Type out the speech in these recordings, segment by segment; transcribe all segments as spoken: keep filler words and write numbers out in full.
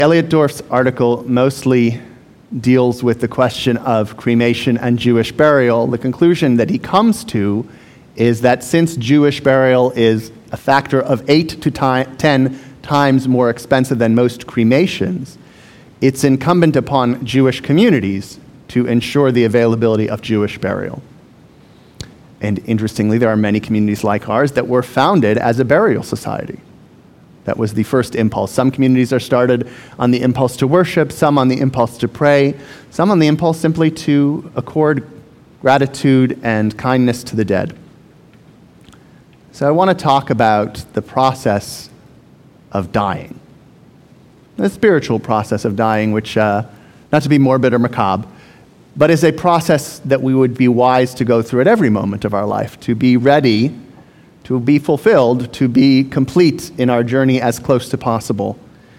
Elliot Dorff's article mostly deals with the question of cremation and Jewish burial. The conclusion that he comes to is that since Jewish burial is a factor of eight to ten times more expensive than most cremations, it's incumbent upon Jewish communities to ensure the availability of Jewish burial. And interestingly, there are many communities like ours that were founded as a burial society. That was the first impulse. Some communities are started on the impulse to worship, some on the impulse to pray, some on the impulse simply to accord gratitude and kindness to the dead. So I want to talk about the process of dying. The spiritual process of dying, which, uh, not to be morbid or macabre, but is a process that we would be wise to go through at every moment of our life, to be ready, to be fulfilled, to be complete in our journey as close to possible.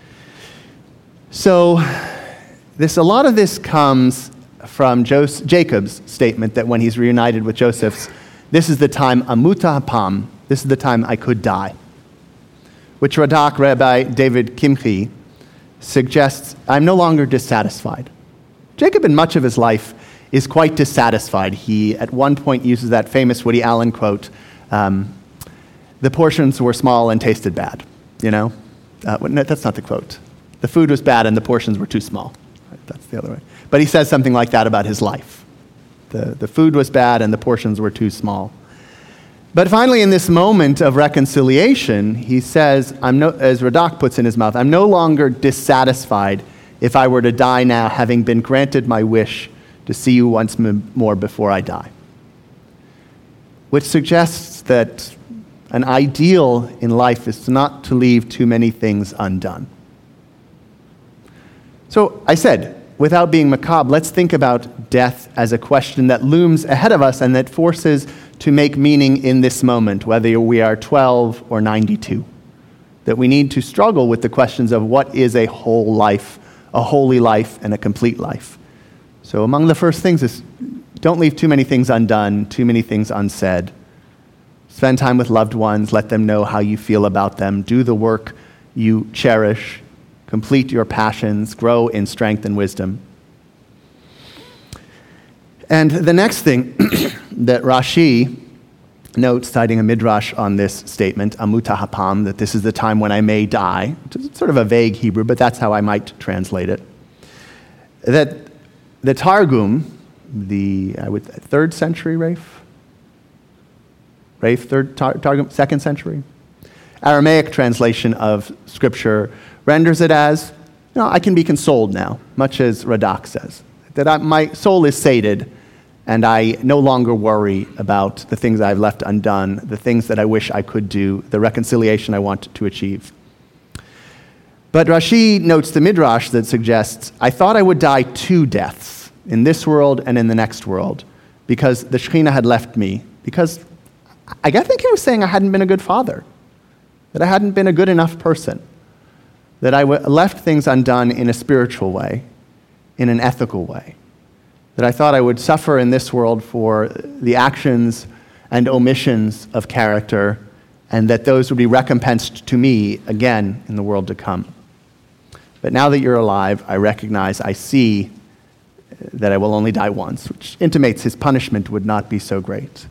So this, a lot of this comes from Jos- Jacob's statement that when he's reunited with Joseph's, this is the time amuta hapam, this is the time I could die, which Radak Rabbi David Kimchi suggests I'm no longer dissatisfied. Jacob, in much of his life, is quite dissatisfied. He, at one point, uses that famous Woody Allen quote, um, the portions were small and tasted bad, you know? Uh, no, that's not the quote. The food was bad and the portions were too small. Right, that's the other way. But he says something like that about his life. The, the food was bad and the portions were too small. But finally, in this moment of reconciliation, he says, I'm no, as Radak puts in his mouth, I'm no longer dissatisfied if I were to die now, having been granted my wish to see you once more before I die. Which suggests that an ideal in life is not to leave too many things undone. So I said, without being macabre, let's think about death as a question that looms ahead of us and that forces to make meaning in this moment, whether we are twelve or ninety-two. That we need to struggle with the questions of what is a whole life, a holy life, and a complete life. So among the first things is don't leave too many things undone, too many things unsaid. Spend time with loved ones, let them know how you feel about them, do the work you cherish, complete your passions, grow in strength and wisdom. And the next thing that Rashi notes, citing a midrash on this statement, amuta hapam, that this is the time when I may die, which is sort of a vague Hebrew, but that's how I might translate it. That the Targum, the I would, third century, Rafe? Rafe, third tar, Targum, second century? Aramaic translation of Scripture renders it as, you know, I can be consoled now, much as Radak says, that I, my soul is sated, and I no longer worry about the things I've left undone, the things that I wish I could do, the reconciliation I want to achieve. But Rashi notes the midrash that suggests, I thought I would die two deaths, in this world and in the next world, because the Shekhinah had left me, because I think he was saying I hadn't been a good father, that I hadn't been a good enough person, that I left things undone in a spiritual way, in an ethical way, that I thought I would suffer in this world for the actions and omissions of character, and that those would be recompensed to me again in the world to come. But now that you're alive, I recognize, I see that I will only die once, which intimates his punishment would not be so great.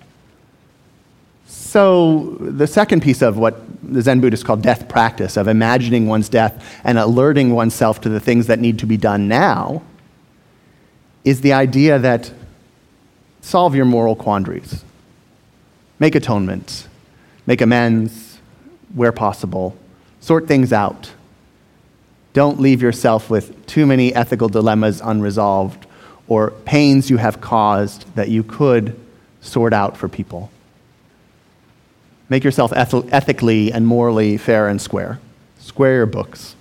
So the second piece of what the Zen Buddhists call death practice, of imagining one's death and alerting oneself to the things that need to be done now, is the idea that solve your moral quandaries. Make atonement. Make amends where possible. Sort things out. Don't leave yourself with too many ethical dilemmas unresolved or pains you have caused that you could sort out for people. Make yourself eth- ethically and morally fair and square. Square your books.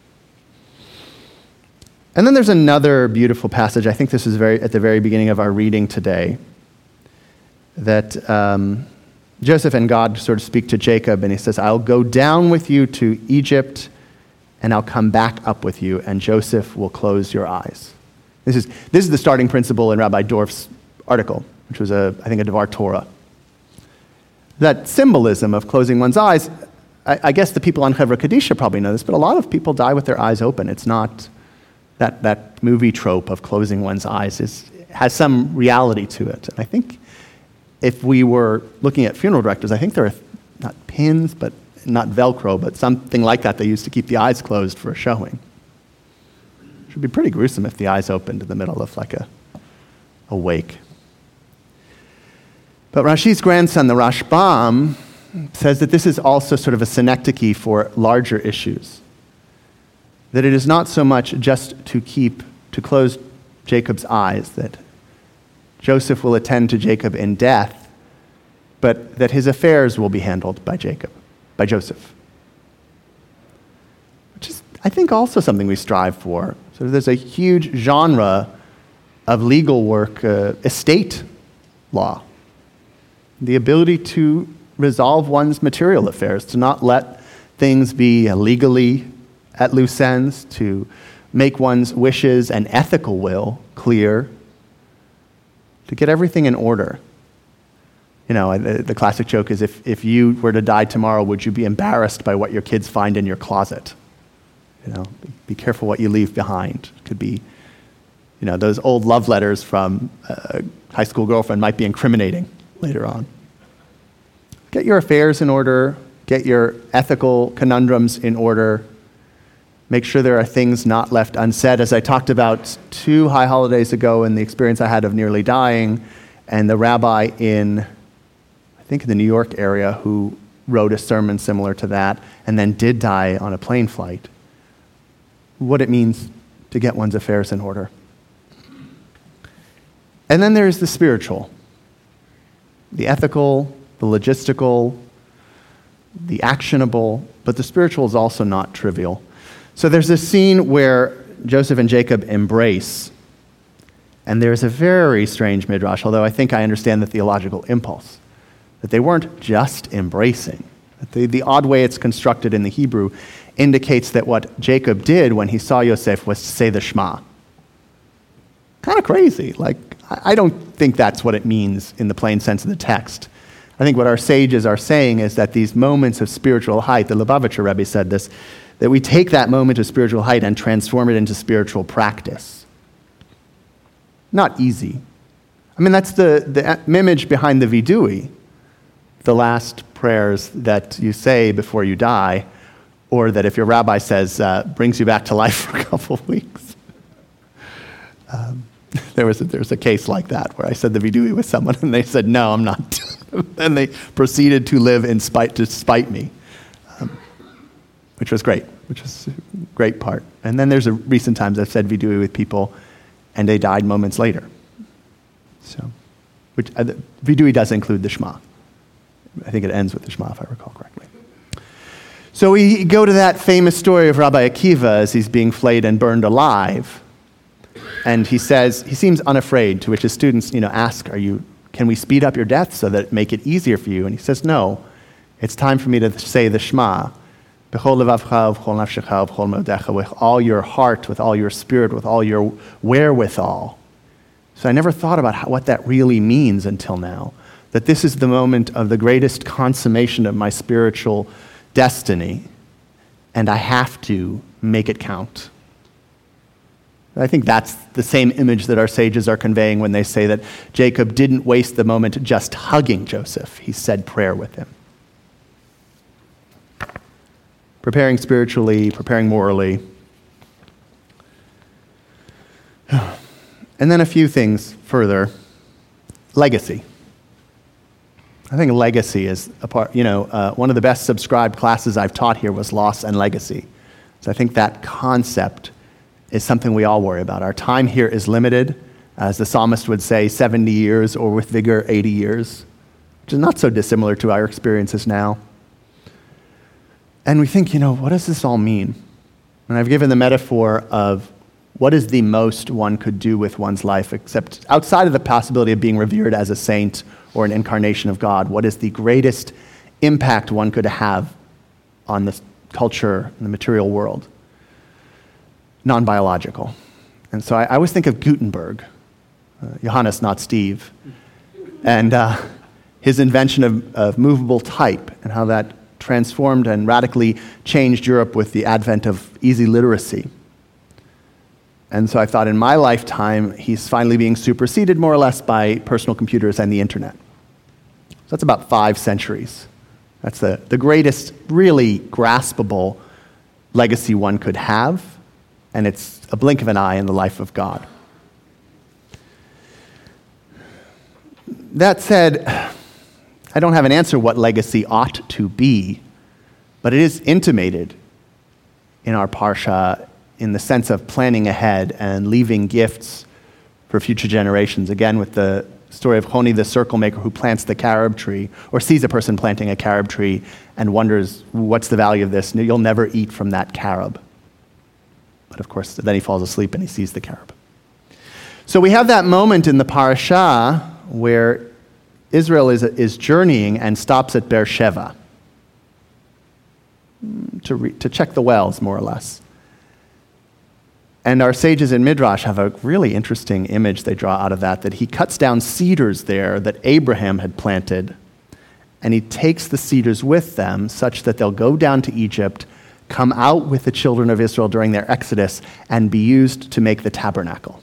And then there's another beautiful passage, I think this is very at the very beginning of our reading today, that um, Joseph and God sort of speak to Jacob, and he says, I'll go down with you to Egypt, and I'll come back up with you, and Joseph will close your eyes. This is this is the starting principle in Rabbi Dorff's article, which was, a I think, a Devar Torah. That symbolism of closing one's eyes I, I guess the people on Chevra Kadisha probably know this, but a lot of people die with their eyes open. It's not that, that movie trope of closing one's eyes is, has some reality to it. And I think if we were looking at funeral directors, I think there are not pins, but not Velcro, but something like that they used to keep the eyes closed for a showing. It would be pretty gruesome if the eyes opened in the middle of like a, a wake. But Rashi's grandson, the Rashbam, says that this is also sort of a synecdoche for larger issues. That it is not so much just to keep, to close Jacob's eyes, that Joseph will attend to Jacob in death, but that his affairs will be handled by Jacob, by Joseph. Which is, I think, also something we strive for. So there's a huge genre of legal work, uh, estate law. The ability to resolve one's material affairs, to not let things be legally at loose ends, to make one's wishes and ethical will clear, to get everything in order. You know, the, the classic joke is if, if you were to die tomorrow, would you be embarrassed by what your kids find in your closet? You know, be, be careful what you leave behind. It could be, you know, those old love letters from a high school girlfriend might be incriminating later on. Get your affairs in order, get your ethical conundrums in order, make sure there are things not left unsaid. As I talked about two high holidays ago in the experience I had of nearly dying, and the rabbi in, I think in the New York area, who wrote a sermon similar to that, and then did die on a plane flight, what it means to get one's affairs in order. And then there's the spiritual, the ethical, the logistical, the actionable, but the spiritual is also not trivial. So there's this scene where Joseph and Jacob embrace, and there's a very strange midrash, although I think I understand the theological impulse, that they weren't just embracing. The, the odd way it's constructed in the Hebrew indicates that what Jacob did when he saw Yosef was to say the Shema. Kind of crazy. Like, I don't think that's what it means in the plain sense of the text. I think what our sages are saying is that these moments of spiritual height, the Lubavitcher Rebbe said this, that we take that moment of spiritual height and transform it into spiritual practice. Not easy. I mean, that's the, the image behind the Vidui, the last prayers that you say before you die, or that if your rabbi says, uh, brings you back to life for a couple of weeks. Um, there, was a, there was a case like that where I said the Vidui with someone and they said, no, I'm not. And they proceeded to live in spite, to spite me, um, which was great, which was a great part. And then there's a recent times I've said Vidui with people and they died moments later. So, which uh, Vidui does include the Shema. I think it ends with the Shema, if I recall correctly. So we go to that famous story of Rabbi Akiva as he's being flayed and burned alive. And he says, he seems unafraid, to which his students, you know, ask, are you, can we speed up your death so that it make it easier for you? And he says, no, it's time for me to say the Shema. B'chol levavcha, b'chol nafshecha, b'chol modecha, with all your heart, with all your spirit, with all your wherewithal. So I never thought about how, what that really means until now, that this is the moment of the greatest consummation of my spiritual destiny, and I have to make it count. I think that's the same image that our sages are conveying when they say that Jacob didn't waste the moment just hugging Joseph. He said prayer with him. Preparing spiritually, preparing morally. And then a few things further. Legacy. I think legacy is a part, you know, uh, one of the best subscribed classes I've taught here was loss and legacy. So I think that concept is something we all worry about. Our time here is limited, as the psalmist would say, seventy years, or with vigor, eighty years, which is not so dissimilar to our experiences now. And we think, you know, what does this all mean? And I've given the metaphor of what is the most one could do with one's life, except outside of the possibility of being revered as a saint or an incarnation of God, what is the greatest impact one could have on the culture and the material world? Non-biological. And so I, I always think of Gutenberg, uh, Johannes, not Steve, and uh, his invention of, of movable type and how that transformed and radically changed Europe with the advent of easy literacy. And so I thought in my lifetime, he's finally being superseded more or less by personal computers and the internet. So that's about five centuries. That's the, the greatest, really graspable legacy one could have, and it's a blink of an eye in the life of God. That said, I don't have an answer what legacy ought to be, but it is intimated in our Parsha in the sense of planning ahead and leaving gifts for future generations. Again, with the story of Honi, the circle maker who plants the carob tree, or sees a person planting a carob tree and wonders, what's the value of this? You'll never eat from that carob. But of course, then he falls asleep and he sees the carob. So we have that moment in the Parashah where Israel is, is journeying and stops at Beersheba to, re, to check the wells, more or less. And our sages in Midrash have a really interesting image they draw out of that, that he cuts down cedars there that Abraham had planted, and he takes the cedars with them such that they'll go down to Egypt, come out with the children of Israel during their exodus, and be used to make the tabernacle.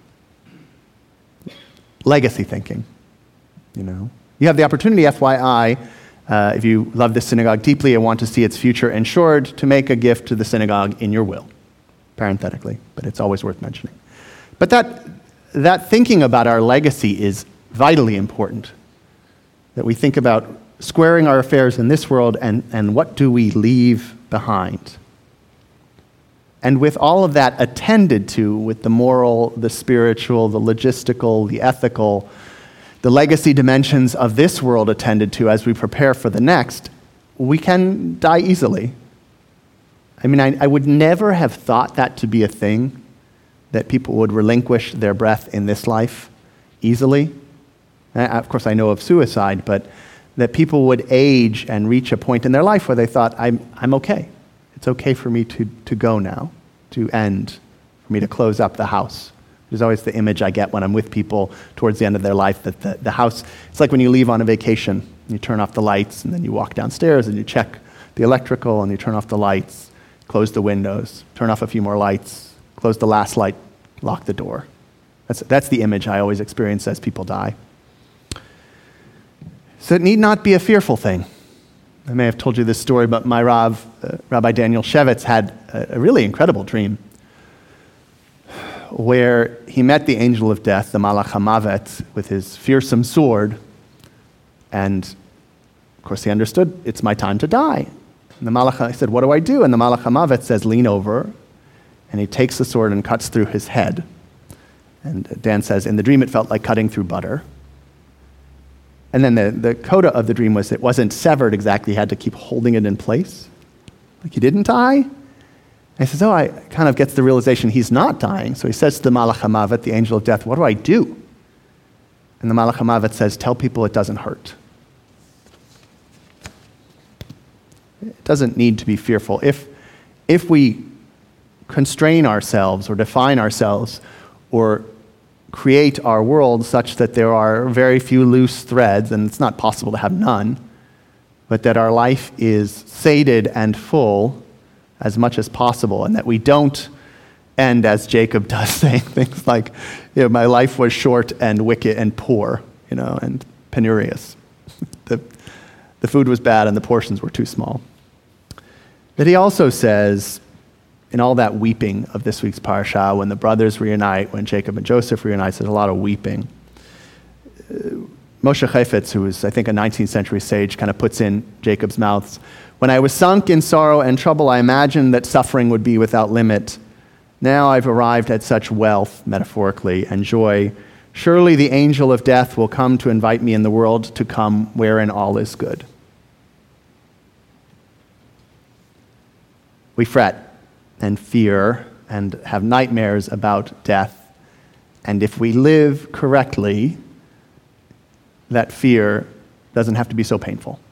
Legacy thinking, you know. You have the opportunity, F Y I, uh, if you love this synagogue deeply and want to see its future ensured, to make a gift to the synagogue in your will. Parenthetically, but it's always worth mentioning. But that, that thinking about our legacy is vitally important, that we think about squaring our affairs in this world and, and what do we leave behind. And with all of that attended to, with the moral, the spiritual, the logistical, the ethical, the legacy dimensions of this world attended to as we prepare for the next, we can die easily. I mean, I, I would never have thought that to be a thing, that people would relinquish their breath in this life easily. I, of course, I know of suicide, but that people would age and reach a point in their life where they thought, I'm, I'm okay. It's okay for me to, to go now, to end, for me to close up the house. There's always the image I get when I'm with people towards the end of their life, that the, the house, it's like when you leave on a vacation. You turn off the lights, and then you walk downstairs, and you check the electrical, and you turn off the lights. Close the windows, turn off a few more lights, close the last light, lock the door. That's, that's the image I always experience as people die. So it need not be a fearful thing. I may have told you this story, but my Rav, uh, Rabbi Daniel Shevitz, had a, a really incredible dream where he met the angel of death, the Malach HaMavet, with his fearsome sword, and of course he understood, it's my time to die. And the Malach, I said, what do I do? And the Malach HaMavet says, lean over. And he takes the sword and cuts through his head. And Dan says, in the dream, it felt like cutting through butter. And then the, the coda of the dream was it wasn't severed exactly. He had to keep holding it in place. Like he didn't die. And he says, oh, I kind of gets the realization he's not dying. So he says to the Malach HaMavet, the angel of death, what do I do? And the Malach HaMavet says, tell people it doesn't hurt. It doesn't need to be fearful. If, if we constrain ourselves or define ourselves or create our world such that there are very few loose threads, and it's not possible to have none, but that our life is sated and full as much as possible, and that we don't end as Jacob does, saying things like, you know, my life was short and wicked and poor, you know, and penurious. the, the food was bad and the portions were too small. But he also says, in all that weeping of this week's parasha, when the brothers reunite, when Jacob and Joseph reunite, there's a lot of weeping. Uh, Moshe Chaifetz, who was, I think, a nineteenth century sage, kind of puts in Jacob's mouth, when I was sunk in sorrow and trouble, I imagined that suffering would be without limit. Now I've arrived at such wealth, metaphorically, and joy. Surely the angel of death will come to invite me in the world to come wherein all is good. We fret and fear and have nightmares about death. And if we live correctly, that fear doesn't have to be so painful.